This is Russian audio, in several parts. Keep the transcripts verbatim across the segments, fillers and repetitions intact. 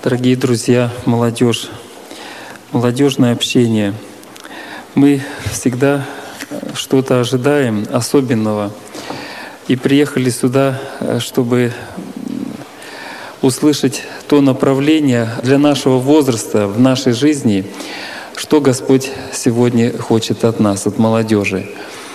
Дорогие друзья, молодежь, молодежное общение. Мы всегда что-то ожидаем особенного и приехали сюда, чтобы услышать то направление для нашего возраста в нашей жизни, что Господь сегодня хочет от нас, от молодежи.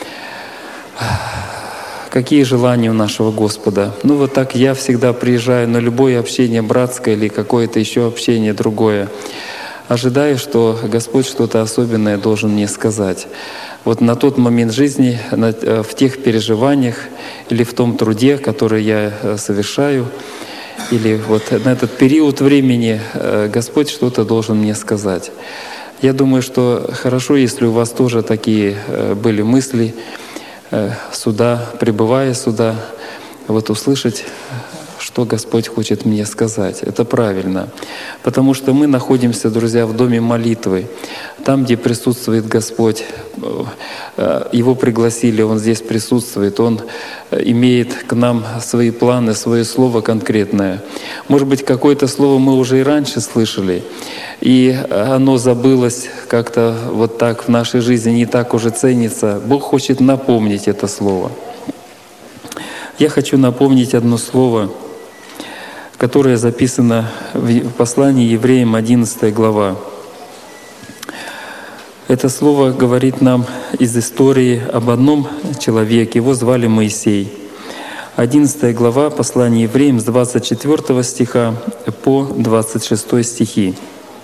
Какие желания у нашего Господа? Ну вот так я всегда приезжаю на любое общение братское или какое-то еще общение другое, ожидая, что Господь что-то особенное должен мне сказать. Вот на тот момент жизни, в тех переживаниях или в том труде, который я совершаю, или вот на этот период времени Господь что-то должен мне сказать. Я думаю, что хорошо, если у вас тоже такие были мысли, сюда, пребывая сюда, вот услышать, что Господь хочет мне сказать. Это правильно. Потому что мы находимся, друзья, в доме молитвы. Там, где присутствует Господь, Его пригласили, Он здесь присутствует, Он имеет к нам свои планы, свое слово конкретное. Может быть, какое-то слово мы уже и раньше слышали, и оно забылось как-то вот так в нашей жизни, не так уже ценится. Бог хочет напомнить это слово. Я хочу напомнить одно слово, которое записано в послании Евреям, одиннадцатая глава. Это слово говорит нам из истории об одном человеке, его звали Моисей. одиннадцатая глава послания Евреям с двадцать четвёртого стиха по двадцать шестой стихи.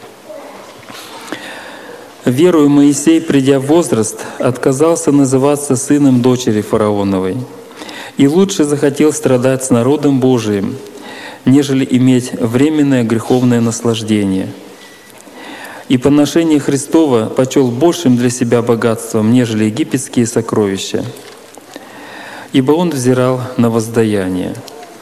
«Верою Моисей, придя в возраст, отказался называться сыном дочери фараоновой, и лучше захотел страдать с народом Божиим, нежели иметь временное греховное наслаждение. И поношение Христова почел большим для себя богатством, нежели египетские сокровища, ибо он взирал на воздаяние».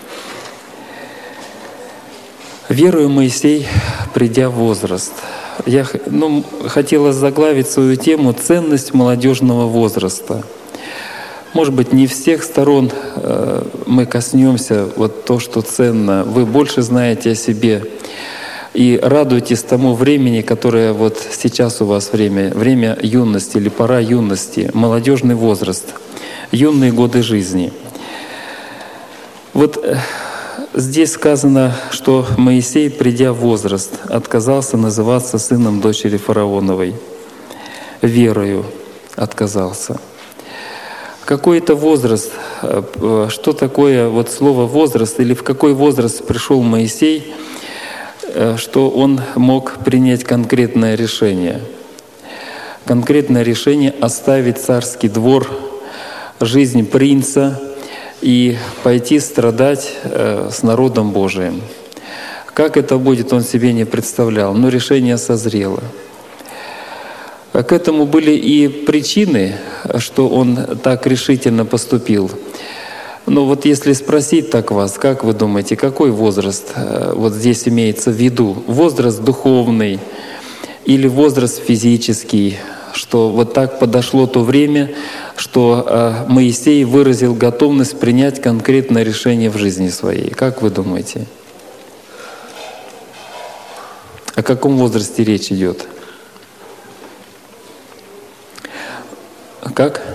Верою Моисей, придя в возраст. Я ну, хотела заглавить свою тему «Ценность молодежного возраста». Может быть, не всех сторон э, мы коснемся, вот то, что ценно. Вы больше знаете о себе и радуйтесь тому времени, которое вот сейчас у вас время, время юности или пора юности, молодежный возраст, юные годы жизни. Вот э, здесь сказано, что Моисей, придя в возраст, отказался называться сыном дочери фараоновой. Верою отказался. Какой-то возраст, что такое вот слово «возраст» или в какой возраст пришел Моисей, что он мог принять конкретное решение. Конкретное решение оставить царский двор, жизнь принца и пойти страдать с народом Божиим. Как это будет, он себе не представлял, но решение созрело. К этому были и причины, что он так решительно поступил. Но вот если спросить так вас, как вы думаете, какой возраст вот здесь имеется в виду? Возраст духовный или возраст физический? Что вот так подошло то время, что Моисей выразил готовность принять конкретное решение в жизни своей. Как вы думаете? О каком возрасте речь идет? Как?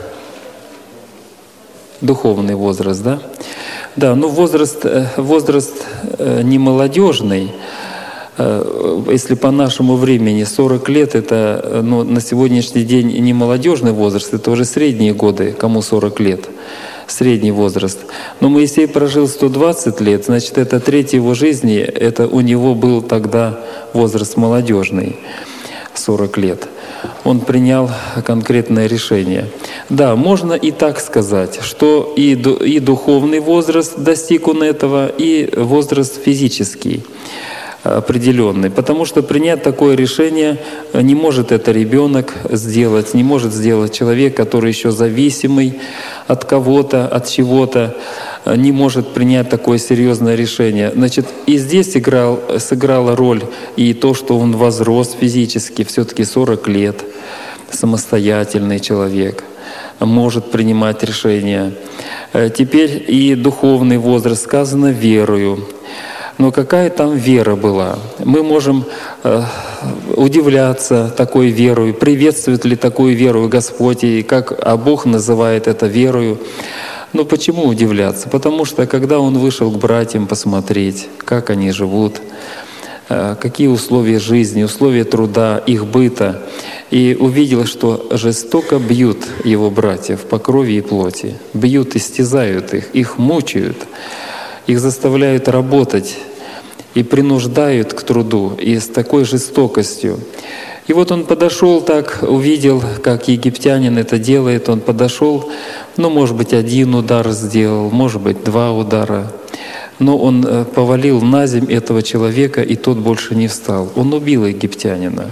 Духовный возраст, да? Да, ну возраст, возраст не молодежный. Если по нашему времени сорок лет, это ну, на сегодняшний день не молодежный возраст, это уже средние годы, кому сорок лет, средний возраст. Но Моисей прожил сто двадцать лет, значит, это треть его жизни, это у него был тогда возраст молодежный, сорок лет. Он принял конкретное решение. Да, можно и так сказать, что и, и духовный возраст достиг он этого, и возраст физический определенный. Потому что принять такое решение не может это ребенок сделать, не может сделать человек, который еще зависимый от кого-то, от чего-то, не может принять такое серьезное решение. Значит, и здесь играл, сыграла роль и то, что он возрос физически, все-таки сорок лет, самостоятельный человек, может принимать решения. Теперь и духовный возраст, сказано верою. Но какая там вера была? Мы можем э, удивляться такой верою, приветствует ли такую веру Господь, и как а Бог называет это верою. Но почему удивляться? Потому что когда Он вышел к братьям посмотреть, как они живут, э, какие условия жизни, условия труда, их быта, и увидел, что жестоко бьют его братьев по крови и плоти, бьют, истязают их, их мучают, их заставляют работать и принуждают к труду, и с такой жестокостью. И вот он подошел так, увидел, как египтянин это делает, он подошел, ну, может быть, один удар сделал, может быть, два удара, но он повалил на земь этого человека, и тот больше не встал. Он убил египтянина.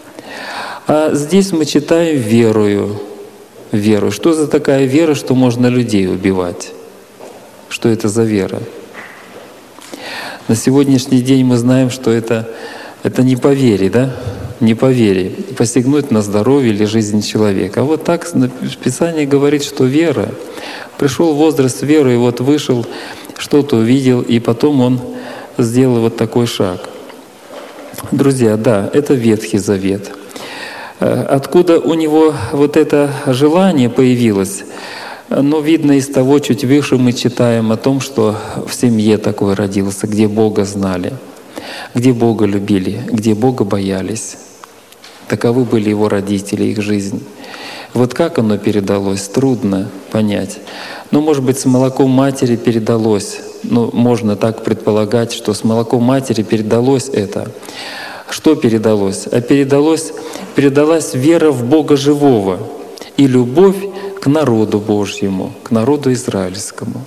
А здесь мы читаем верою. Веру. Что за такая вера, что можно людей убивать? Что это за вера? На сегодняшний день мы знаем, что это, это не по вере, да? Не по вере. Посягнуть на здоровье или жизнь человека. А вот так Писание говорит, что вера. Пришел возраст веры, и вот вышел, что-то увидел, и потом он сделал вот такой шаг. Друзья, да, это Ветхий Завет. Откуда у него вот это желание появилось? Но видно из того, чуть выше мы читаем о том, что в семье такой родился, где Бога знали, где Бога любили, где Бога боялись. Таковы были его родители, их жизнь. Вот как оно передалось, трудно понять. Но, может быть, с молоком матери передалось. Ну, можно так предполагать, что с молоком матери передалось это. Что передалось? А передалось, передалась вера в Бога живого и любовь к народу Божьему, к народу израильскому.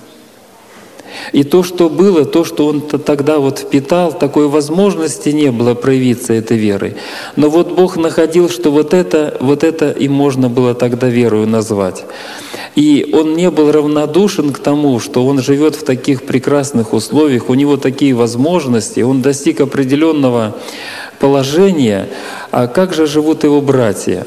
И то, что было, то, что он тогда вот впитал, такой возможности не было проявиться этой верой. Но вот Бог находил, что вот это, вот это и можно было тогда верою назвать. И он не был равнодушен к тому, что он живет в таких прекрасных условиях, у него такие возможности, он достиг определенного положения, а как же живут его братья?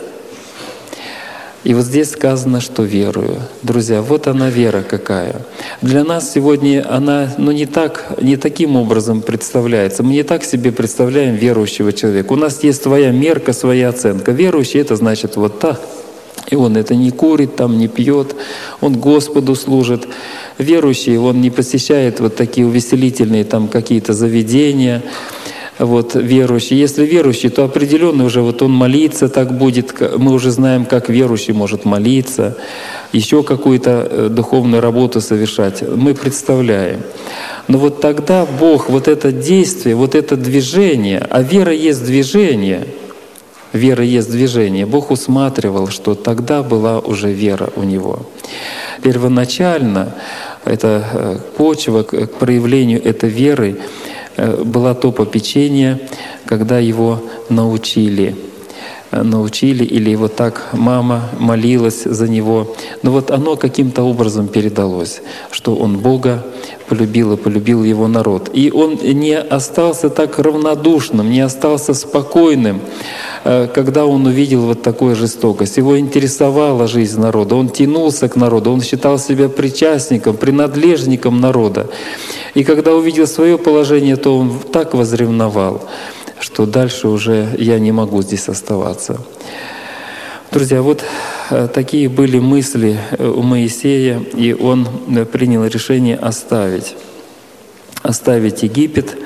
И вот здесь сказано, что верую. Друзья, вот она вера какая. Для нас сегодня она ну, не, так, не таким образом представляется. Мы не так себе представляем верующего человека. У нас есть своя мерка, своя оценка. Верующий — это значит вот так. И он это не курит, там не пьет, он Господу служит. Верующий, он не посещает вот такие увеселительные там какие-то заведения. Вот, верующий. Если верующий, то определенно уже вот он молиться так будет. Мы уже знаем, как верующий может молиться, еще какую-то духовную работу совершать. Мы представляем. Но вот тогда Бог, вот это действие, вот это движение, а вера есть движение, вера есть движение. Бог усматривал, что тогда была уже вера у него. Первоначально эта почва к проявлению этой веры было то попечение, когда его научили. Научили, или вот так мама молилась за него. Но вот оно каким-то образом передалось, что он Бога полюбил и полюбил его народ. И он не остался так равнодушным, не остался спокойным, когда он увидел вот такую жестокость. Его интересовала жизнь народа, он тянулся к народу, он считал себя причастником, принадлежником народа. И когда увидел свое положение, то он так возревновал, что дальше уже я не могу здесь оставаться. Друзья, вот такие были мысли у Моисея, и он принял решение оставить, оставить Египет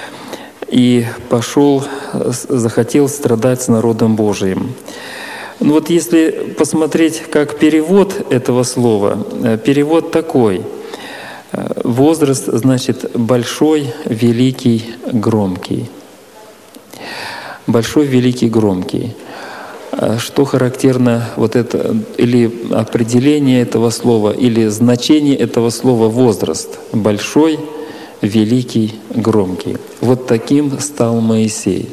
и пошел, захотел страдать с народом Божиим. Ну вот если посмотреть, как перевод этого слова, перевод такой: возраст значит большой, великий, громкий. Большой, великий, громкий. Что характерно вот это, или определение этого слова, или значение этого слова возраст? Большой, великий, громкий. Вот таким стал Моисей.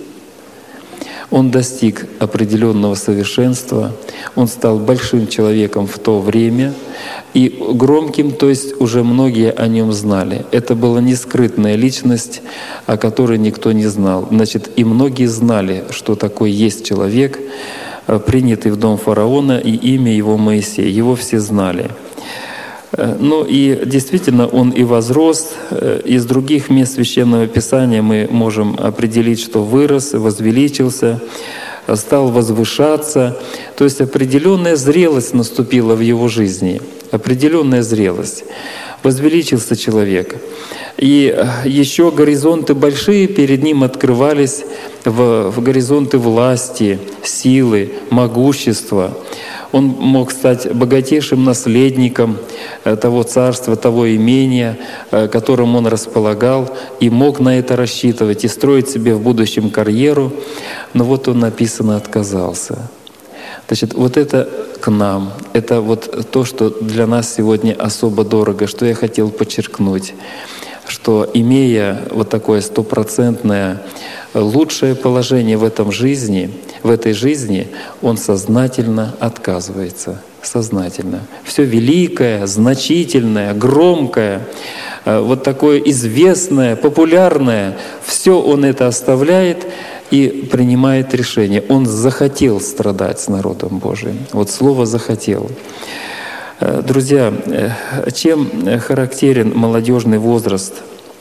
Он достиг определенного совершенства, он стал большим человеком в то время, и громким, то есть уже многие о нем знали. Это была не скрытная личность, о которой никто не знал. Значит, и многие знали, что такой есть человек, принятый в дом фараона, и имя его Моисей. Его все знали. Ну и действительно он и возрос. Из других мест Священного Писания мы можем определить, что вырос, возвеличился, стал возвышаться. То есть определенная зрелость наступила в его жизни, определенная зрелость. Возвеличился человек. И еще горизонты большие перед ним открывались, в, в горизонты власти, силы, могущества. Он мог стать богатейшим наследником того царства, того имения, которым он располагал, и мог на это рассчитывать, и строить себе в будущем карьеру. Но вот он, написано, отказался. Значит, вот это к нам, это вот то, что для нас сегодня особо дорого, что я хотел подчеркнуть, что имея вот такое стопроцентное лучшее положение в этом жизни, в этой жизни, он сознательно отказывается, сознательно. Все великое, значительное, громкое, вот такое известное, популярное, все он это оставляет и принимает решение. Он захотел страдать с народом Божиим. Вот слово «захотел». Друзья, чем характерен молодежный возраст?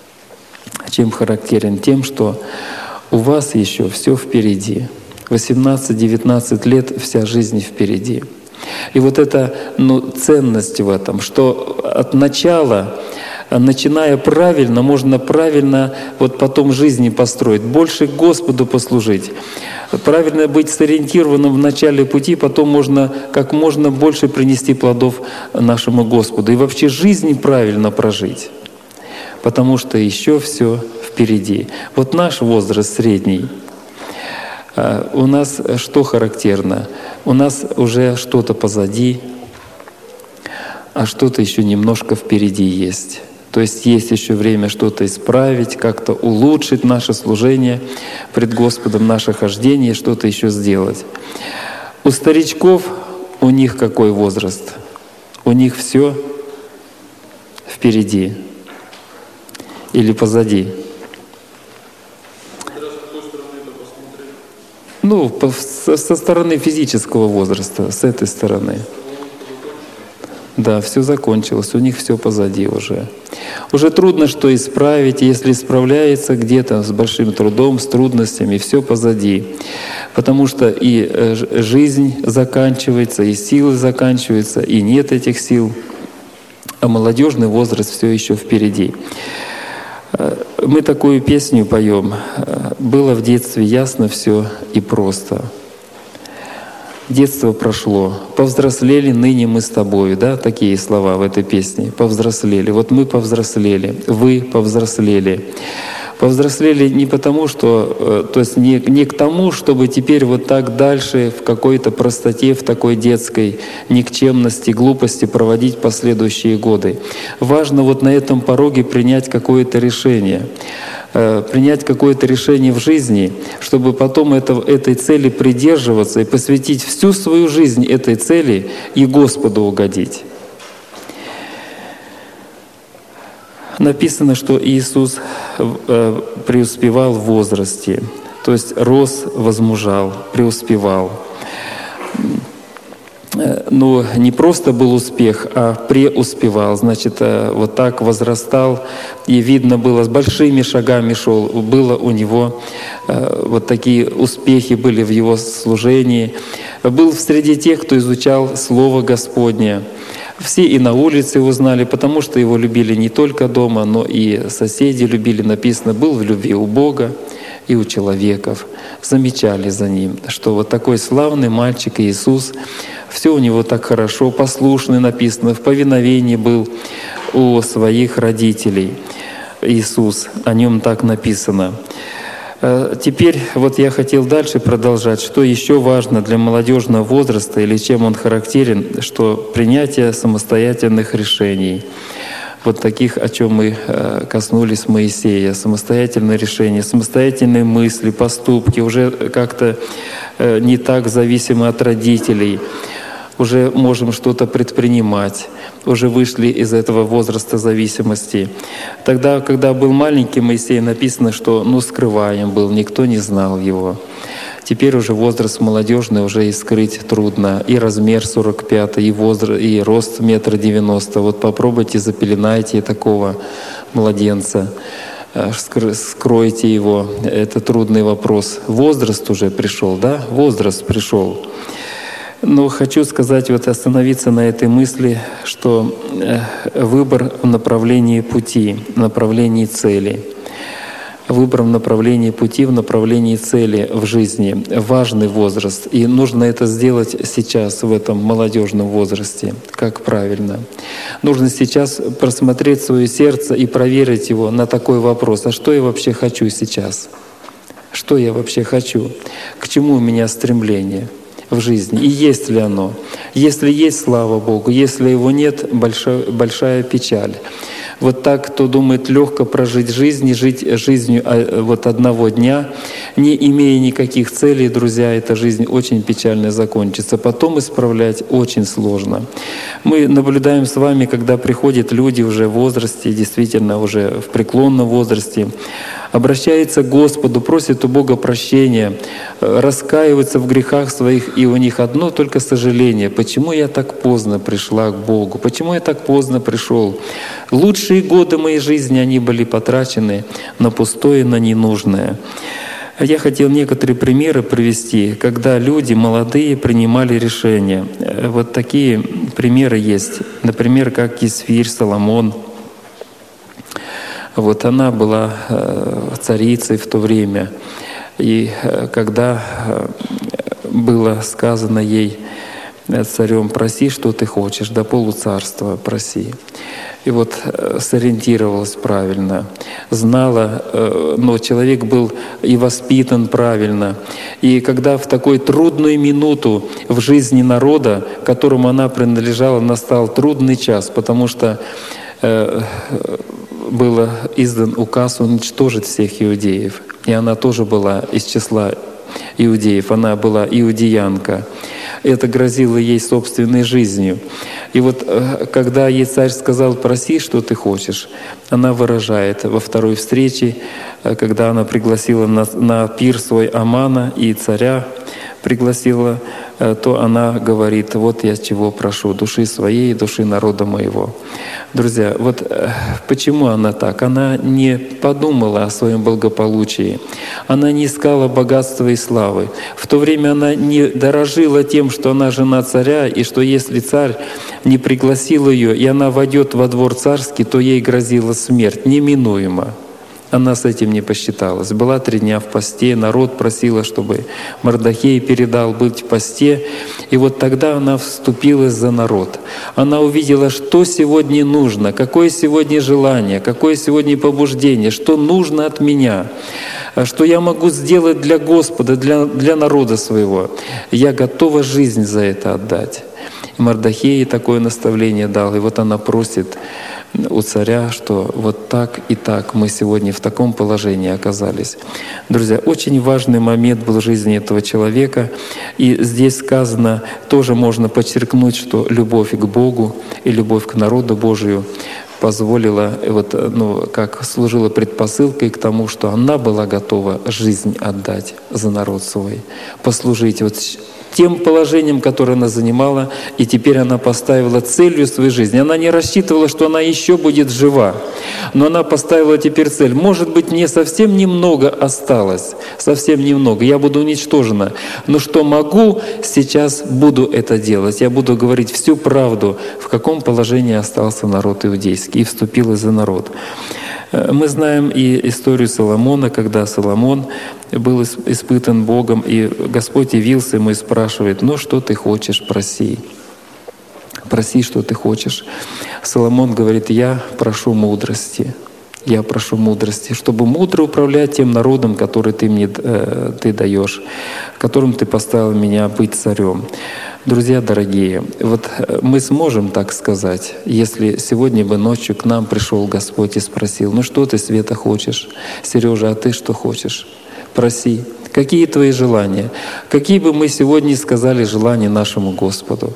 Чем характерен? Тем, что у вас еще все впереди. восемнадцать-девятнадцать лет, вся жизнь впереди. И вот эта ну, ценность в этом, что от начала, начиная правильно, можно правильно вот потом жизни построить, больше Господу послужить. Правильно быть сориентированным в начале пути, потом можно как можно больше принести плодов нашему Господу. И вообще жизнь правильно прожить, потому что еще все впереди. Вот наш возраст средний. У нас что характерно? У нас уже что-то позади, а что-то еще немножко впереди есть. То есть есть еще время что-то исправить, как-то улучшить наше служение пред Господом, наше хождение, что-то еще сделать. У старичков, у них какой возраст? У них все впереди или позади? Ну, со стороны физического возраста, с этой стороны. Да, все закончилось, у них все позади уже. Уже трудно что исправить, если исправляется где-то с большим трудом, с трудностями, все позади. Потому что и жизнь заканчивается, и силы заканчиваются, и нет этих сил. А молодежный возраст все еще впереди. Мы такую песню поем. «Было в детстве ясно все и просто». Детство прошло, повзрослели ныне мы с тобою, да, такие слова в этой песне. Повзрослели. Вот мы повзрослели, вы повзрослели. Повзрослели не потому, что, то есть не, не к тому, чтобы теперь вот так дальше в какой-то простоте, в такой детской никчемности, глупости проводить последующие годы. Важно вот на этом пороге принять какое-то решение. принять какое-то решение в жизни, чтобы потом это, этой цели придерживаться и посвятить всю свою жизнь этой цели и Господу угодить. Написано, что Иисус преуспевал в возрасте, то есть рос, возмужал, преуспевал. Но не просто был успех, а преуспевал. Значит, вот так возрастал, и видно было, с большими шагами шел. Было у него вот такие успехи были в его служении. Был среди тех, кто изучал Слово Господне. Все и на улице его знали, потому что его любили не только дома, но и соседи любили. Написано, был в любви у Бога и у человеков. Замечали за ним, что вот такой славный мальчик Иисус, все у него так хорошо, послушный написано, в повиновении был у своих родителей. Иисус, о нем так написано. Теперь вот я хотел дальше продолжать, что еще важно для молодежного возраста или чем он характерен, что принятие самостоятельных решений. Вот таких, о чем мы коснулись Моисея, самостоятельные решения, самостоятельные мысли, поступки, уже как-то не так зависимы от родителей, уже можем что-то предпринимать, уже вышли из этого возраста зависимости. Тогда, когда был маленький Моисей, написано, что ну, скрываем был, никто не знал его. Теперь уже возраст молодежный уже и скрыть трудно. И размер сорок пятый, и возраст, и рост метр девяносто. Вот попробуйте, запеленайте такого младенца, скройте его. Это трудный вопрос. Возраст уже пришел, да? Возраст пришел. Но хочу сказать, вот остановиться на этой мысли, что выбор в направлении пути, в направлении цели. Выбор в направлении пути, в направлении цели в жизни. Важный возраст. И нужно это сделать сейчас, в этом молодежном возрасте. Как правильно? Нужно сейчас просмотреть свое сердце и проверить его на такой вопрос. А что я вообще хочу сейчас? Что я вообще хочу? К чему у меня стремление в жизни? И есть ли оно? Если есть, слава Богу. Если его нет, большая, большая печаль. Вот так, кто думает легко прожить жизнь и жить жизнью вот одного дня, не имея никаких целей, друзья, эта жизнь очень печально закончится. Потом исправлять очень сложно. Мы наблюдаем с вами, когда приходят люди уже в возрасте, действительно уже в преклонном возрасте, обращаются к Господу, просят у Бога прощения, раскаиваются в грехах своих, и у них одно только сожаление. Почему я так поздно пришла к Богу? Почему я так поздно пришел? Лучшие годы моей жизни, они были потрачены на пустое, на ненужное. Я хотел некоторые примеры привести, когда люди молодые принимали решения. Вот такие примеры есть. Например, как Есфирь, Соломон. Вот она была царицей в то время. И когда было сказано ей царем: проси, что ты хочешь, до полуцарства проси. И вот сориентировалась правильно, знала, но человек был и воспитан правильно. И когда в такую трудную минуту в жизни народа, которому она принадлежала, настал трудный час, потому что был издан указ уничтожить всех иудеев. И она тоже была из числа иудеев, она была иудеянка. Это грозило ей собственной жизнью. И вот когда ей царь сказал: проси, что ты хочешь, она выражает во второй встрече, когда она пригласила на, на пир свой Амана и царя пригласила, то она говорит: вот я чего прошу, души своей и души народа моего. Друзья, вот почему она так? Она не подумала о своем благополучии, она не искала богатства и славы. В то время она не дорожила тем, что она жена царя, и что если царь не пригласил ее, и она войдет во двор царский, то ей грозила смерть неминуемо. Она с этим не посчиталась. Была три дня в посте, народ просила, чтобы Мордохей передал быть в посте. И вот тогда она вступилась за народ. Она увидела, что сегодня нужно, какое сегодня желание, какое сегодня побуждение, что нужно от меня, что я могу сделать для Господа, для, для народа своего. Я готова жизнь за это отдать. И Мордохей такое наставление дал. И вот она просит у царя, что вот так и так мы сегодня в таком положении оказались. Друзья, очень важный момент был в жизни этого человека. И здесь сказано, тоже можно подчеркнуть, что любовь к Богу и любовь к народу Божию позволила, вот, ну, как служила предпосылкой к тому, что она была готова жизнь отдать за народ свой, послужить вот тем положением, которое она занимала, и теперь она поставила целью своей жизни. Она не рассчитывала, что она еще будет жива, но она поставила теперь цель. Может быть, мне совсем немного осталось, совсем немного, я буду уничтожена, но что могу, сейчас буду это делать. Я буду говорить всю правду, в каком положении остался народ иудейский, и вступила за народ. Мы знаем и историю Соломона, когда Соломон был испытан Богом, и Господь явился ему и спрашивает: ну что ты хочешь, проси. Проси, что ты хочешь. Соломон говорит: я прошу мудрости. Я прошу мудрости, чтобы мудро управлять тем народом, который ты мне э, ты даешь, которым ты поставил меня быть царем. Друзья дорогие, вот мы сможем так сказать, если сегодня бы ночью к нам пришел Господь и спросил: ну что ты, Света, хочешь? Сережа, а ты что хочешь? Проси. Какие твои желания? Какие бы мы сегодня сказали желания нашему Господу?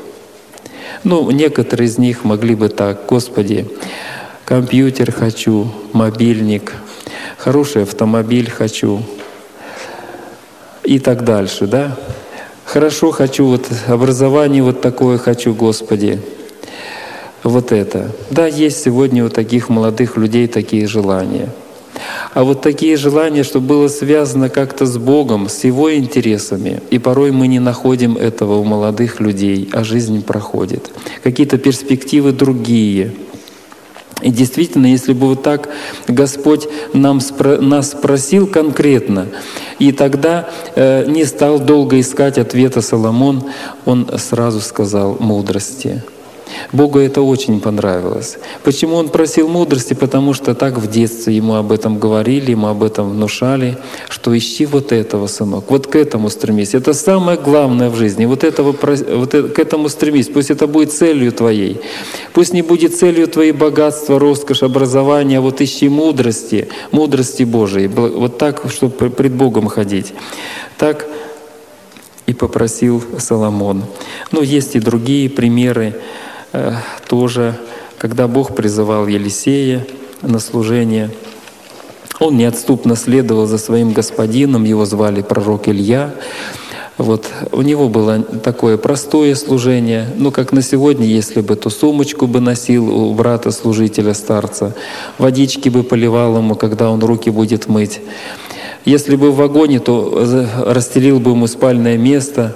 Ну, некоторые из них могли бы так: Господи, компьютер хочу, мобильник, хороший автомобиль хочу, и так дальше, да? Хорошо, хочу вот образование вот такое хочу, Господи. Вот это. Да, есть сегодня у таких молодых людей такие желания. А вот такие желания, чтобы было связано как-то с Богом, с Его интересами. И порой мы не находим этого у молодых людей, а жизнь проходит. Какие-то перспективы другие. И действительно, если бы вот так Господь нам, нас спросил конкретно, и тогда э, не стал долго искать ответа Соломон, он сразу сказал мудрости. Богу это очень понравилось. Почему он просил мудрости? Потому что так в детстве ему об этом говорили, ему об этом внушали, что ищи вот этого, сынок, вот к этому стремись. Это самое главное в жизни. Вот, этого, вот к этому стремись. Пусть это будет целью твоей. Пусть не будет целью твоей богатства, роскошь, образования, а вот ищи мудрости, мудрости Божией. Вот так, чтобы пред Богом ходить. Так и попросил Соломон. Но есть и другие примеры. Тоже, когда Бог призывал Елисея на служение, он неотступно следовал за своим господином, его звали пророк Илья. Вот. У него было такое простое служение, ну как на сегодня, если бы ту сумочку бы носил у брата-служителя, старца, водички бы поливал ему, когда он руки будет мыть. Если бы в вагоне, то расстелил бы ему спальное место,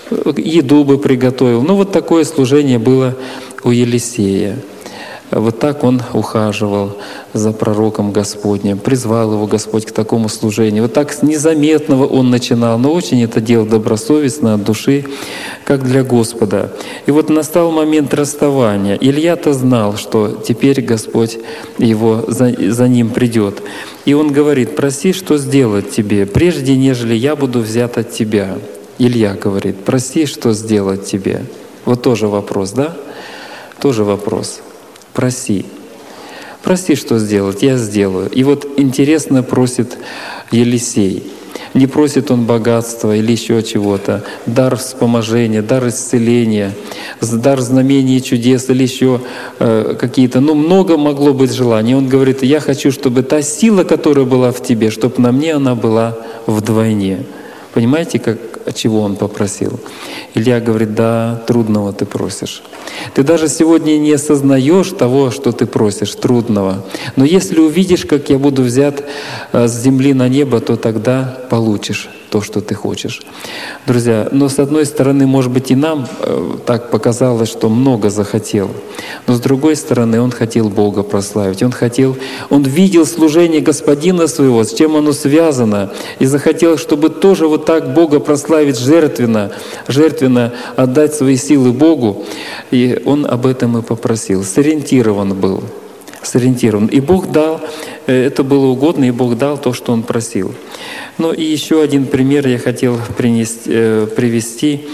еду бы приготовил. Ну вот такое служение было у Елисея. Вот так он ухаживал за пророком Господним, призвал его Господь к такому служению. Вот так с незаметного он начинал, но очень это делал добросовестно, от души, как для Господа. И вот настал момент расставания. Илья-то знал, что теперь Господь его, за, за ним придет. И он говорит: проси, что сделать тебе, прежде нежели я буду взят от тебя. Илья говорит: проси, что сделать тебе. Вот тоже вопрос, да? Тоже вопрос. Проси. Проси, что сделать, я сделаю. И вот интересно просит Елисей. Не просит он богатства или еще чего-то, дар вспоможения, дар исцеления, дар знамений и чудес или еще э, какие-то. Ну, много могло быть желаний. Он говорит: я хочу, чтобы та сила, которая была в тебе, чтобы на мне она была вдвойне. Понимаете, как, чего он попросил? Илья говорит: да, трудного ты просишь. Ты даже сегодня не осознаешь того, что ты просишь, трудного. Но если увидишь, как я буду взят с земли на небо, то тогда получишь то, что ты хочешь. Друзья, но с одной стороны, может быть, и нам так показалось, что много захотел. Но с другой стороны, он хотел Бога прославить. Он хотел, он видел служение Господина своего, с чем оно связано, и захотел, чтобы тоже вот так Бога прославить жертвенно, жертвенно отдать свои силы Богу. И он об этом и попросил. Сориентирован был. Сориентирован. И Бог дал, это было угодно, и Бог дал то, что он просил. Ну и еще один пример я хотел принести, привести.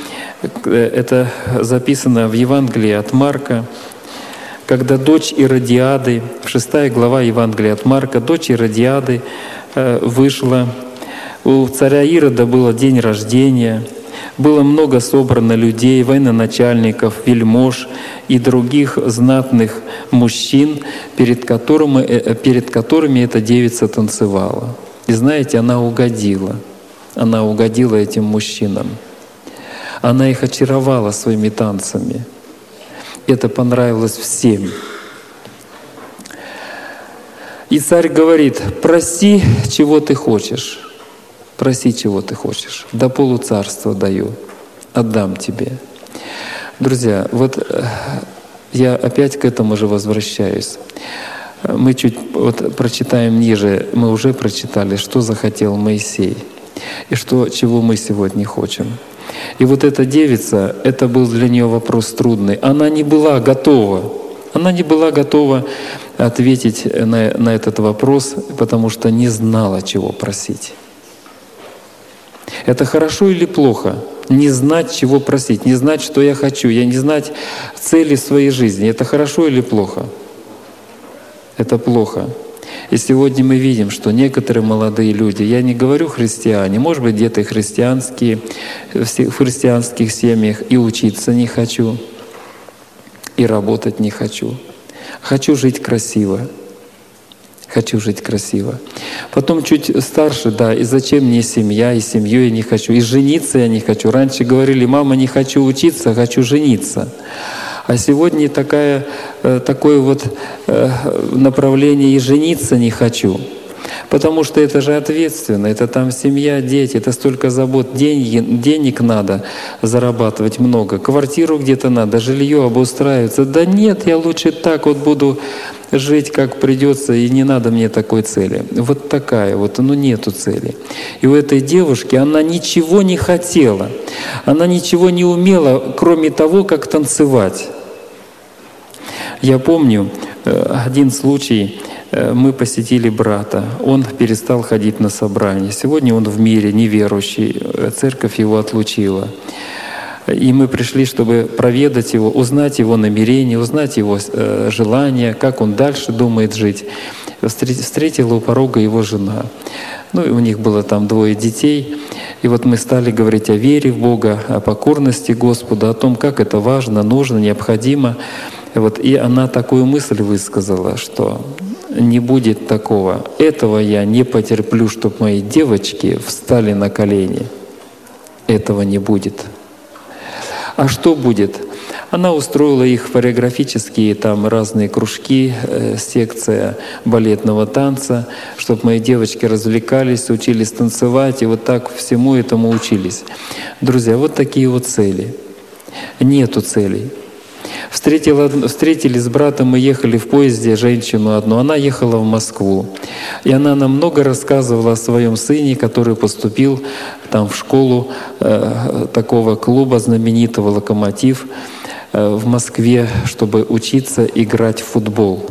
Это записано в Евангелии от Марка, когда дочь Иродиады, шестая глава Евангелия от Марка, дочь Иродиады вышла. У царя Ирода был день рождения. Было много собрано людей, военачальников, вельмож и других знатных мужчин, перед которыми, перед которыми эта девица танцевала. И знаете, она угодила. Она угодила этим мужчинам. Она их очаровала своими танцами. Это понравилось всем. И царь говорит: проси, чего ты хочешь. Проси, чего ты хочешь. До полуцарства даю, отдам тебе. Друзья, вот я опять к этому же возвращаюсь. Мы чуть вот прочитаем ниже, мы уже прочитали, что захотел Моисей и что, чего мы сегодня хотим. И вот эта девица, это был для нее вопрос трудный. Она не была готова. Она не была готова ответить на, на этот вопрос, потому что не знала, чего просить. Это хорошо или плохо? Не знать, чего просить, не знать, что я хочу, я не знать цели своей жизни. Это хорошо или плохо? Это плохо. И сегодня мы видим, что некоторые молодые люди, я не говорю христиане, может быть, где-то и христианские, в христианских семьях, и учиться не хочу, и работать не хочу. Хочу жить красиво. Хочу жить красиво. Потом чуть старше, да, и зачем мне семья, и семью я не хочу, и жениться я не хочу. Раньше говорили: мама, не хочу учиться, хочу жениться. А сегодня такая, такое вот направление: и жениться не хочу. Потому что это же ответственно, это там семья, дети, это столько забот, деньги, денег надо зарабатывать много, квартиру где-то надо, жилье обустраиваться. Да нет, я лучше так вот буду жить, как придется, и не надо мне такой цели. Вот такая вот, ну нету цели. И у этой девушки, она ничего не хотела, она ничего не умела, кроме того, как танцевать. Я помню один случай. Мы посетили брата, он перестал ходить на собрания. Сегодня он в мире неверующий, церковь его отлучила. И мы пришли, чтобы проведать его, узнать его намерения, узнать его желания, как он дальше думает жить. Встретила у порога его жена. Ну и у них было там двое детей. И вот мы стали говорить о вере в Бога, о покорности Господу, о том, как это важно, нужно, необходимо. Вот, и она такую мысль высказала, что не будет такого. Этого я не потерплю, чтобы мои девочки встали на колени. Этого не будет. А что будет? Она устроила их в хореографические там разные кружки, э, секция балетного танца, чтобы мои девочки развлекались, учились танцевать, и вот так всему этому учились. Друзья, вот такие вот цели. Нету целей. Встретила, встретили с братом, мы ехали в поезде женщину одну, она ехала в Москву. И она нам много рассказывала о своем сыне, который поступил там в школу э, такого клуба знаменитого «Локомотив» э, в Москве, чтобы учиться играть в футбол.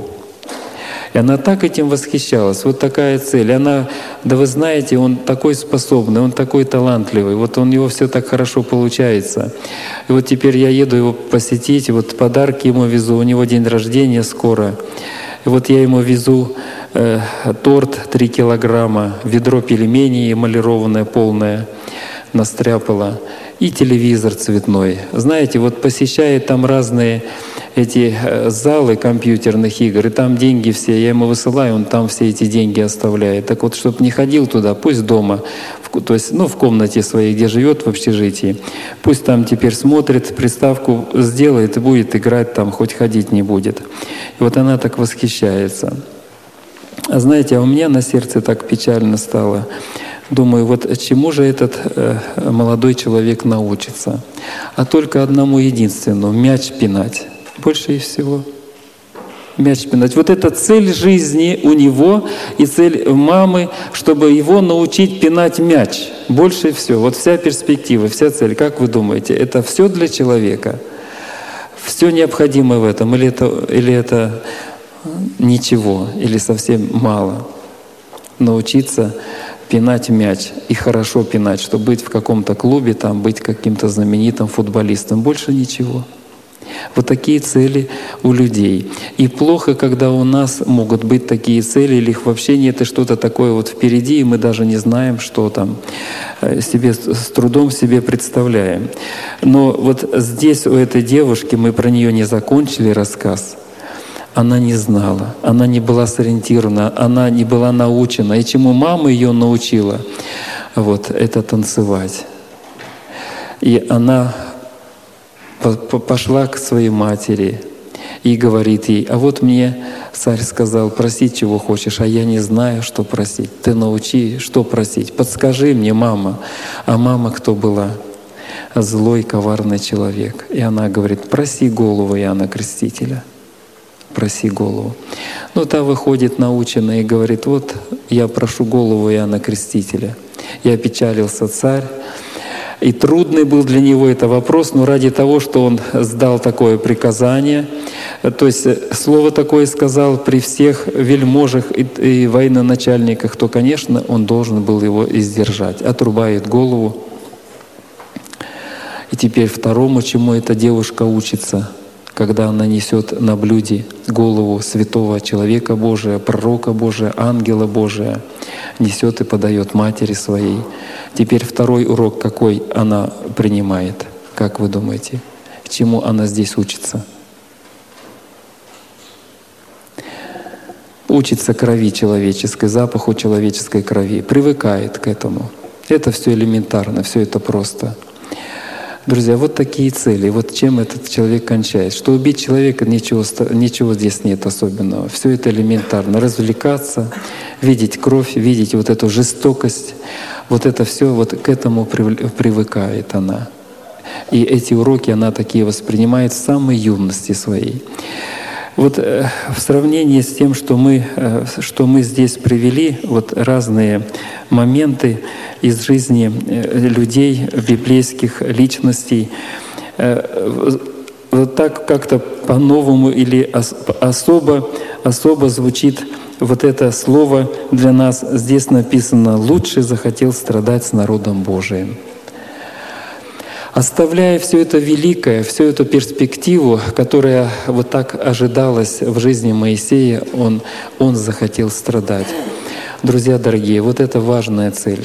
И она так этим восхищалась. Вот такая цель. Она, да вы знаете, он такой способный, он такой талантливый, вот у него все так хорошо получается. И вот теперь я еду его посетить, вот подарки ему везу, у него день рождения скоро. И вот я ему везу э, торт три килограмма, ведро пельменей эмалированное полное настряпала, и телевизор цветной. Знаете, вот посещает там разные эти залы компьютерных игр, и там деньги все, я ему высылаю, он там все эти деньги оставляет. Так вот, чтобы не ходил туда, пусть дома, в, то есть, ну, в комнате своей, где живет в общежитии, пусть там теперь смотрит, приставку сделает и будет играть там, хоть ходить не будет. И вот она так восхищается. А знаете, а у меня на сердце так печально стало. Думаю, вот чему же этот э, молодой человек научится? А только одному единственному — мяч пинать. Больше и всего. Мяч пинать. Вот это цель жизни у него и цель мамы, чтобы его научить пинать мяч. Больше и всего. Вот вся перспектива, вся цель. Как вы думаете, это все для человека? Все необходимое в этом? Или это, или это ничего? Или совсем мало? Научиться пинать мяч и хорошо пинать, чтобы быть в каком-то клубе, там, быть каким-то знаменитым футболистом. Больше ничего. Вот такие цели у людей. И плохо, когда у нас могут быть такие цели, или их вообще нет, и что-то такое вот впереди, и мы даже не знаем, что там, себе, с трудом себе представляем. Но вот здесь у этой девушки, мы про нее не закончили рассказ, она не знала, она не была сориентирована, она не была научена. И чему мама ее научила, вот, это танцевать. И она пошла к своей матери и говорит ей: а вот мне царь сказал, просить чего хочешь, а я не знаю, что просить. Ты научи, что просить. Подскажи мне, мама. А мама кто была? Злой, коварный человек. И она говорит: проси голову Иоанна Крестителя. Проси голову. Ну, та выходит наученная и говорит: вот я прошу голову Иоанна Крестителя. И опечалился царь. И трудный был для него это вопрос, но ради того, что он сдал такое приказание, то есть слово такое сказал при всех вельможах и, и военачальниках, то, конечно, он должен был его издержать. Отрубает голову. И теперь второму, чему эта девушка учится, когда она несет на блюде голову святого человека Божия, пророка Божия, ангела Божия, несет и подает матери своей. Теперь второй урок какой она принимает? Как вы думаете? Чему она здесь учится? учится крови человеческой, запаху человеческой крови, привыкает к этому. Это все элементарно, все это просто. Друзья, вот такие цели. Вот чем этот человек кончает. Что убить человека, ничего, ничего здесь нет особенного. Все это элементарно. Развлекаться, видеть кровь, видеть вот эту жестокость. Вот это все, вот к этому привыкает она. И эти уроки она такие воспринимает с самой юности своей. Вот э, в сравнении с тем, что мы, э, что мы здесь привели, вот разные моменты из жизни э, людей, библейских личностей, э, вот так как-то по-новому или ос- особо, особо звучит вот это слово для нас. Здесь написано: «Лучше захотел страдать с народом Божиим». Оставляя все это великое, всю эту перспективу, которая вот так ожидалась в жизни Моисея, он, он захотел страдать. Друзья дорогие, вот это важная цель.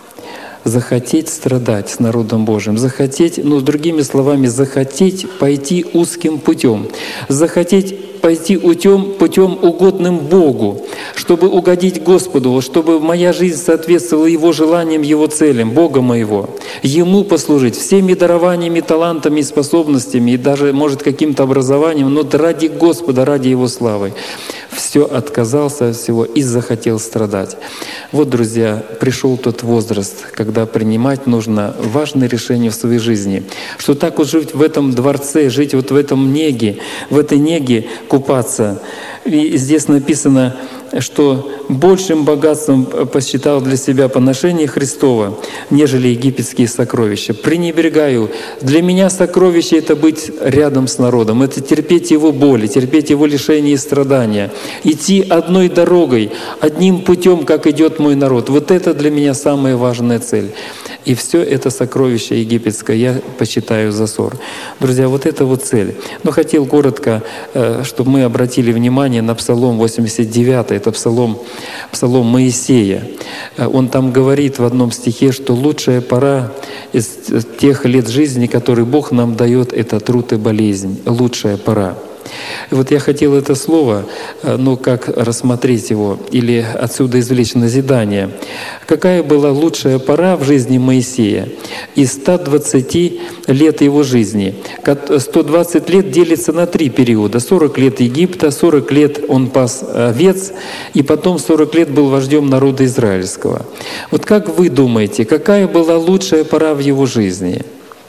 Захотеть страдать с народом Божьим, захотеть, ну, другими словами, захотеть пойти узким путем, захотеть пойти путем, путем угодным Богу, чтобы угодить Господу, чтобы моя жизнь соответствовала Его желаниям, Его целям, Бога моего, Ему послужить всеми дарованиями, талантами и способностями, и даже, может, каким-то образованием, но ради Господа, ради Его славы. Все отказался от всего и захотел страдать. Вот, друзья, пришел тот возраст, когда принимать нужно важные решения в своей жизни. Что так вот жить в этом дворце, жить вот в этом неге, в этой неге купаться. И здесь написано, что большим богатством посчитал для себя поношение Христова, нежели египетские сокровища. Пренебрегаю. Для меня сокровище — это быть рядом с народом, это терпеть его боли, терпеть его лишения и страдания, идти одной дорогой, одним путем, как идет мой народ. Вот это для меня самая важная цель. И все это сокровище египетское я почитаю за ссор. Друзья, вот это вот цель. Но хотел коротко, чтобы мы обратили внимание на Псалом восемьдесят девятый. Это псалом, псалом Моисея. Он там говорит в одном стихе, что лучшая пора из тех лет жизни, которые Бог нам дает, это труд и болезнь. Лучшая пора. И вот я хотел это слово, ну как рассмотреть его, или отсюда извлечь назидание. Какая была лучшая пора в жизни Моисея? Из ста двадцати лет его жизни. сто двадцать лет делится на три периода. сорок лет Египта, сорок лет он пас овец, и потом сорок лет был вождем народа израильского. Вот как вы думаете, какая была лучшая пора в его жизни?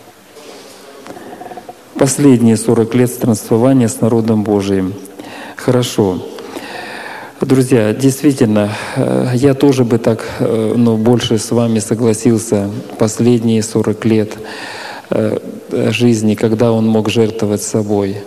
Последние сорок лет странствования с народом Божиим. Хорошо. Друзья, действительно, я тоже бы так, ну, больше с вами согласился. Последние сорок лет жизни, когда он мог жертвовать собой.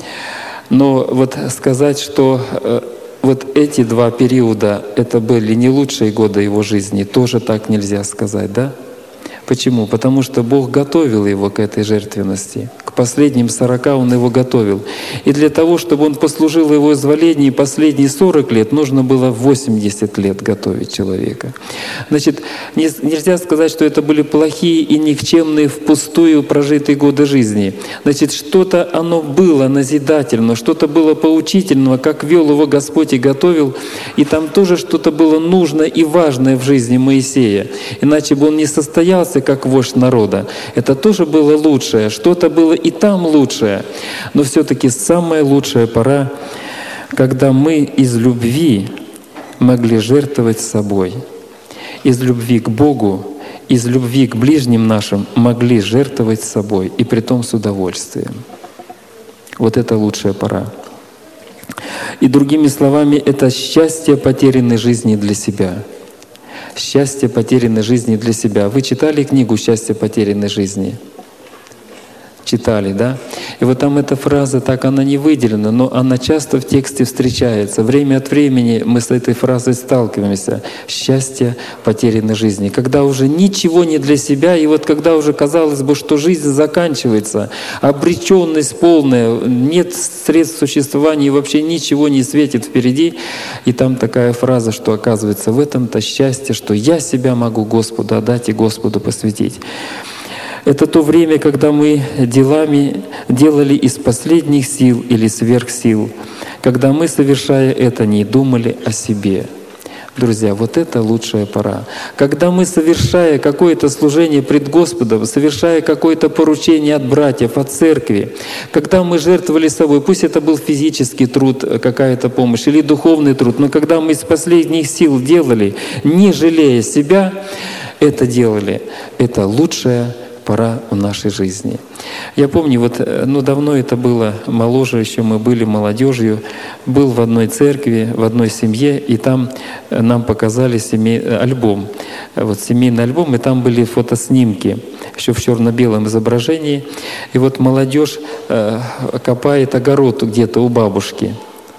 Но вот сказать, что вот эти два периода, это были не лучшие годы его жизни, тоже так нельзя сказать, да? Почему? Потому что Бог готовил его к этой жертвенности. К последним сорока Он его готовил. И для того, чтобы он послужил Его изволению последние сорок лет, нужно было восемьдесят лет готовить человека. Значит, нельзя сказать, что это были плохие и никчемные впустую прожитые годы жизни. Значит, что-то оно было назидательно, что-то было поучительного, как вел его Господь и готовил. И там тоже что-то было нужное и важное в жизни Моисея. Иначе бы он не состоялся как вождь народа. Это тоже было лучшее, что-то было и там лучшее. Но все-таки самая лучшая пора, когда мы из любви могли жертвовать собой. Из любви к Богу, из любви к ближним нашим могли жертвовать собой, и притом с удовольствием. Вот это лучшая пора. И другими словами, это счастье потерянной жизни для себя. Счастье потерянной жизни для себя. Вы читали книгу «Счастье потерянной жизни»? Читали, да? И вот там эта фраза, так она не выделена, но она часто в тексте встречается. Время от времени мы с этой фразой сталкиваемся. Счастье потерянной жизни. Когда уже ничего не для себя, и вот когда уже казалось бы, что жизнь заканчивается, обреченность полная, нет средств существования, и вообще ничего не светит впереди. И там такая фраза, что оказывается в этом-то счастье, что я себя могу Господу отдать и Господу посвятить. Это то время, когда мы делами делали из последних сил или сверх сил, когда мы, совершая это, не думали о себе. Друзья, вот это лучшая пора. Когда мы, совершая какое-то служение пред Господом, совершая какое-то поручение от братьев, от церкви, когда мы жертвовали собой, пусть это был физический труд, какая-то помощь, или духовный труд, но когда мы из последних сил делали, не жалея себя, это делали, это лучшая пора в нашей жизни. Я помню, вот, ну давно это было, моложе еще мы были молодежью, был в одной церкви, в одной семье, и там нам показали семей, альбом, вот семейный альбом, и там были фотоснимки, еще в черно-белом изображении. И вот молодежь э, копает огород где-то у бабушки.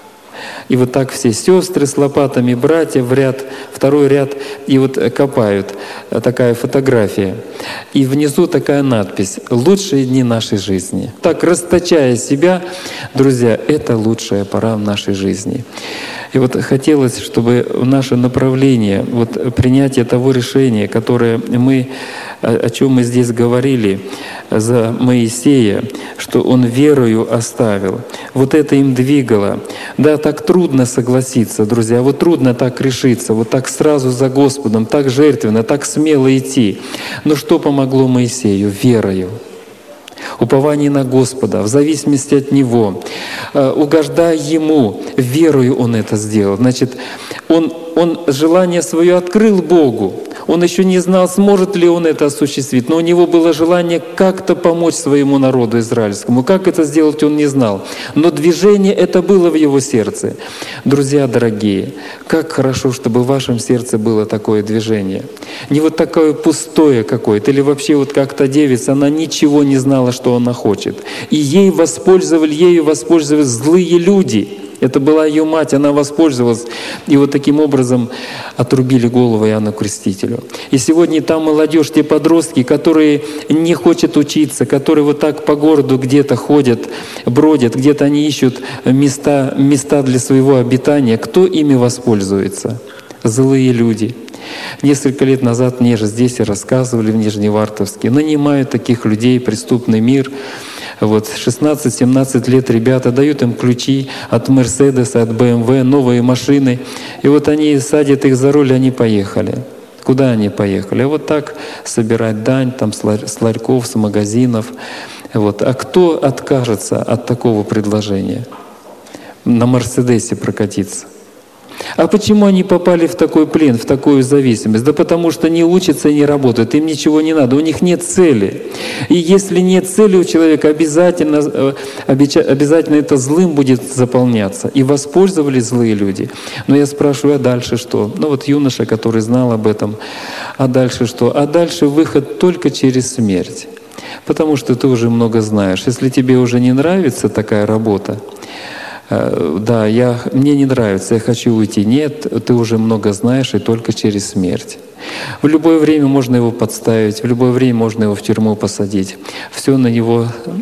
И вот так все сестры с лопатами, братья в ряд, второй ряд, и вот копают. Такая фотография. И внизу такая надпись «Лучшие дни нашей жизни». Так, расточая себя, друзья, это лучшая пора в нашей жизни. И вот хотелось, чтобы наше направление, вот принятие того решения, которое мы, о чем мы здесь говорили, за Моисея, что он верою оставил. Вот это им двигало. Да, так трудно согласиться, друзья, вот трудно так решиться, вот так сразу за Господом, так жертвенно, так смело идти. Но что помогло Моисею? Верою. Упование на Господа, в зависимости от Него, угождая Ему, верою он это сделал. Значит, он, он желание свое открыл Богу. Он еще не знал, сможет ли он это осуществить, но у него было желание как-то помочь своему народу израильскому. Как это сделать, он не знал. Но движение это было в его сердце. Друзья дорогие, как хорошо, чтобы в вашем сердце было такое движение. Не вот такое пустое какое-то, или вообще вот как-то девица, она ничего не знала, что она хочет. И ей воспользовали, ею воспользовались злые люди. Это была ее мать, она воспользовалась. И вот таким образом отрубили голову Иоанну Крестителю. И сегодня там молодежь, те подростки, которые не хотят учиться, которые вот так по городу где-то ходят, бродят, где-то они ищут места, места для своего обитания. Кто ими воспользуется? Злые люди. Несколько лет назад мне же здесь и рассказывали в Нижневартовске. Нанимают таких людей, преступный мир. Вот шестнадцать-семнадцать лет ребята, дают им ключи от Мерседеса, от бэ эм вэ, новые машины. И вот они садят их за руль, они поехали. Куда они поехали? А вот так собирать дань там, с ларьков, с магазинов. Вот. А кто откажется от такого предложения? На Мерседесе прокатиться. А почему они попали в такой плен, в такую зависимость? Да потому что не учатся и не работают, им ничего не надо, у них нет цели. И если нет цели у человека, обязательно, обязательно это злым будет заполняться. И воспользовались злые люди. Но я спрашиваю, а дальше что? Ну вот юноша, который знал об этом, а дальше что? А дальше выход только через смерть. Потому что ты уже много знаешь. Если тебе уже не нравится такая работа, да, я, мне не нравится, я хочу уйти. Нет, ты уже много знаешь, и только через смерть. В любое время можно его подставить, в любое время можно его в тюрьму посадить. Все на него,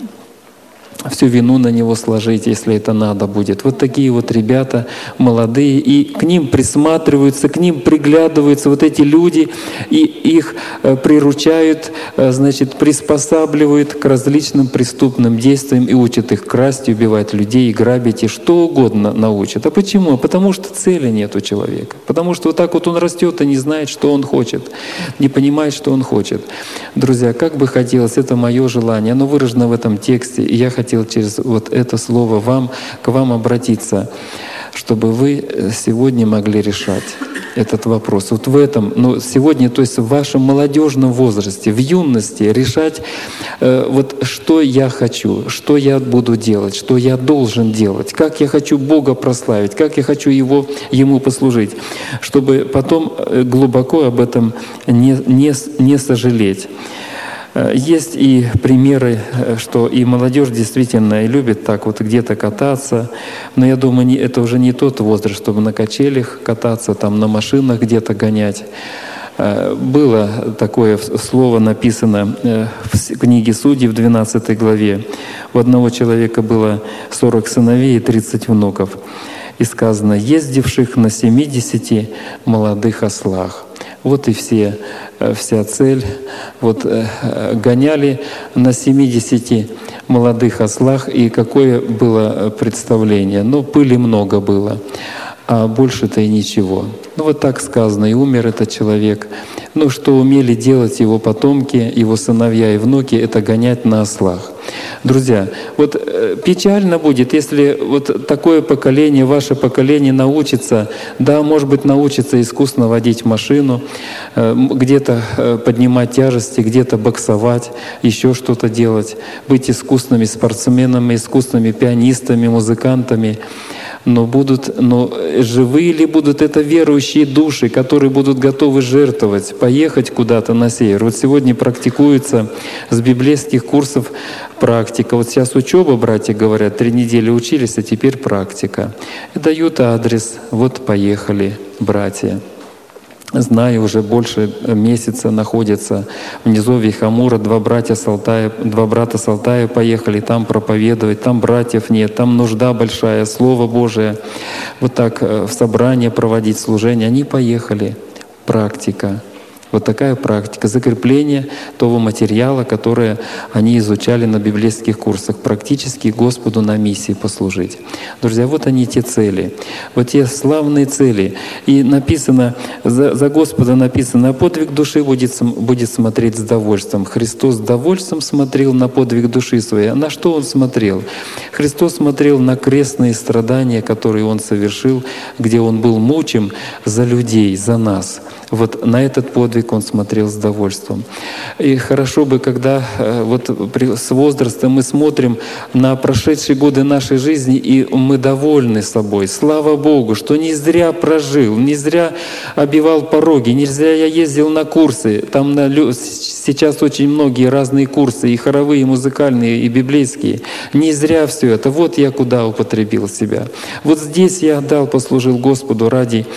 всю вину на него сложить, если это надо будет. Вот такие вот ребята молодые, и к ним присматриваются, к ним приглядываются вот эти люди, и их приручают, значит, приспосабливают к различным преступным действиям и учат их красть, убивать людей, грабить и что угодно научат. А почему? Потому что цели нет у человека. Потому что вот так вот он растет и не знает, что он хочет, не понимает, что он хочет. Друзья, как бы хотелось, это мое желание, оно выражено в этом тексте, и я хотел через вот это слово вам, к вам обратиться, чтобы вы сегодня могли решать этот вопрос. Вот в этом, ну, сегодня, то есть в вашем молодежном возрасте, в юности решать, э, вот что я хочу, что я буду делать, что я должен делать, как я хочу Бога прославить, как я хочу его, Ему послужить, чтобы потом глубоко об этом не, не, не сожалеть. Есть и примеры, что и молодежь действительно и любит так вот где-то кататься, но я думаю, это уже не тот возраст, чтобы на качелях кататься, там на машинах где-то гонять. Было такое слово написано в книге Судей в двенадцатой главе. У одного человека было сорок сыновей и тридцать внуков. И сказано, ездивших на семидесяти молодых ослах. Вот и все, вся цель. Вот гоняли на семидесяти молодых ослах, и какое было представление. Ну, пыли много было, а больше-то и ничего. Ну вот так сказано, и умер этот человек. Ну, что умели делать его потомки, его сыновья и внуки, это гонять на ослах. Друзья, вот э, печально будет, если вот такое поколение, ваше поколение научится, да, может быть, научится искусно водить машину, э, где-то э, поднимать тяжести, где-то боксовать, еще что-то делать, быть искусными спортсменами, искусными пианистами, музыкантами. Но будут, но живые ли будут это верующие души, которые будут готовы жертвовать, поехать куда-то на север? Вот сегодня практикуется с библейских курсов практика. Вот сейчас учеба, братья говорят, три недели учились, а теперь практика. И дают адрес, вот поехали, братья. Знаю, уже больше месяца находятся в низовье Амура, два братья с Алтая, два брата с Алтая поехали там проповедовать, там братьев нет, там нужда большая, Слово Божие, вот так в собрание проводить служение. Они поехали. Практика. Вот такая практика, закрепление того материала, который они изучали на библейских курсах, практически Господу на миссии послужить. Друзья, вот они те цели, вот те славные цели. И написано, за, за Господа написано, подвиг души будет, будет смотреть с довольством. Христос с довольством смотрел на подвиг души своей. А на что Он смотрел? Христос смотрел на крестные страдания, которые Он совершил, где Он был мучим за людей, за нас. Вот на этот подвиг Он смотрел с довольством. И хорошо бы, когда вот с возрастом мы смотрим на прошедшие годы нашей жизни, и мы довольны собой. Слава Богу, что не зря прожил, не зря обивал пороги, не зря я ездил на курсы. Там на, сейчас очень многие разные курсы, и хоровые, и музыкальные, и библейские. Не зря все это. Вот я куда употребил себя. Вот здесь я отдал, послужил Господу ради,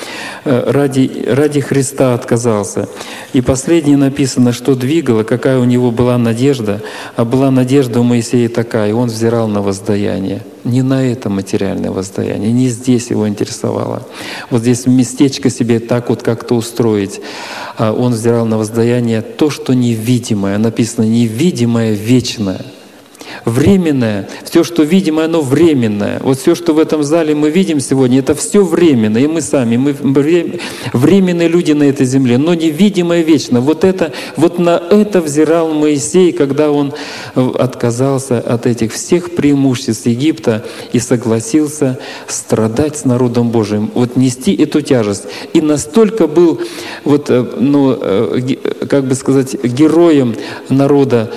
ради, ради Христа. Отказался. И последнее написано, что двигало, какая у него была надежда, а была надежда у Моисея такая, и он взирал на воздаяние. Не на это материальное воздаяние, не здесь его интересовало. Вот здесь местечко себе так вот как-то устроить. А он взирал на воздаяние то, что невидимое. Написано невидимое, вечное. Временное, все, что видимо, оно временное. Вот все, что в этом зале мы видим сегодня, это все временно. И мы сами, мы временные люди на этой земле, но невидимое вечно. Вот, это, вот на это взирал Моисей, когда он отказался от этих всех преимуществ Египта и согласился страдать с народом Божиим, вот нести эту тяжесть. И настолько был, вот, ну, как бы сказать, героем народа,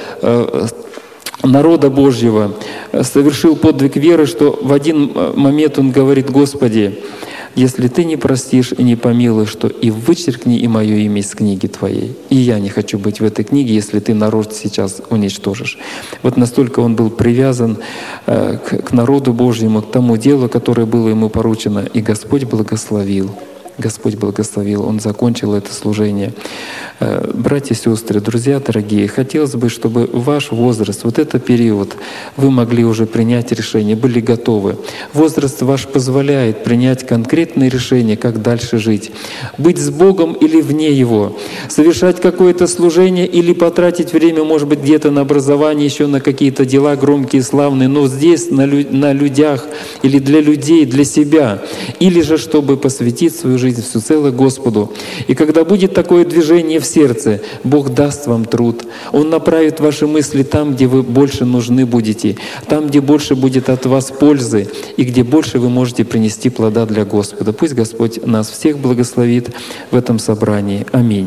народа Божьего, совершил подвиг веры, что в один момент он говорит: «Господи, если Ты не простишь и не помилуешь, то и вычеркни и мое имя из книги Твоей. И я не хочу быть в этой книге, если Ты народ сейчас уничтожишь». Вот настолько он был привязан к, к народу Божьему, к тому делу, которое было ему поручено, и Господь благословил. Господь благословил, Он закончил это служение. Братья и сестры, друзья дорогие, хотелось бы, чтобы ваш возраст, вот этот период, вы могли уже принять решение, были готовы. Возраст ваш позволяет принять конкретные решения, как дальше жить. Быть с Богом или вне Его, совершать какое-то служение или потратить время, может быть, где-то на образование, еще на какие-то дела громкие, славные, но здесь, на, лю- на людях или для людей, для себя. Или же, чтобы посвятить свою жизнь всецело Господу. И когда будет такое движение в сердце, Бог даст вам труд. Он направит ваши мысли там, где вы больше нужны будете, там, где больше будет от вас пользы и где больше вы можете принести плода для Господа. Пусть Господь нас всех благословит в этом собрании. Аминь.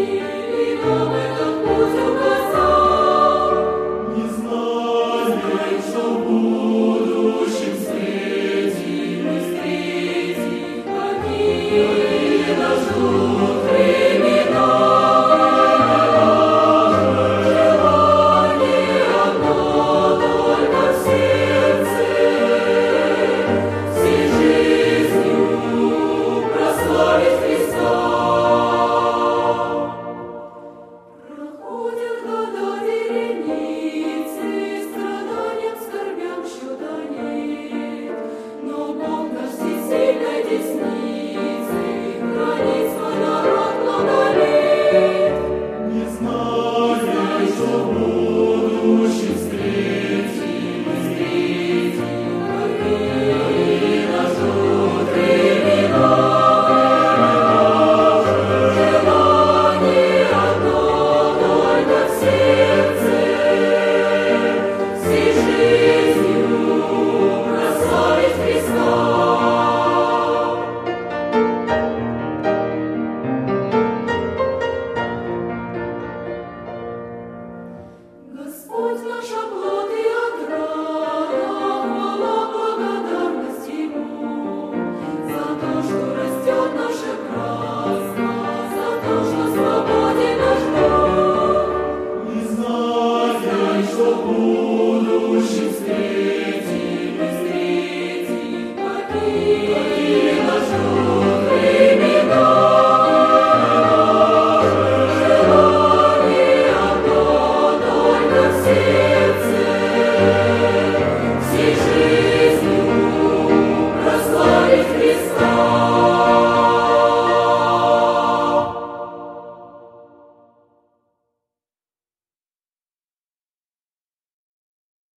Не знаю. наша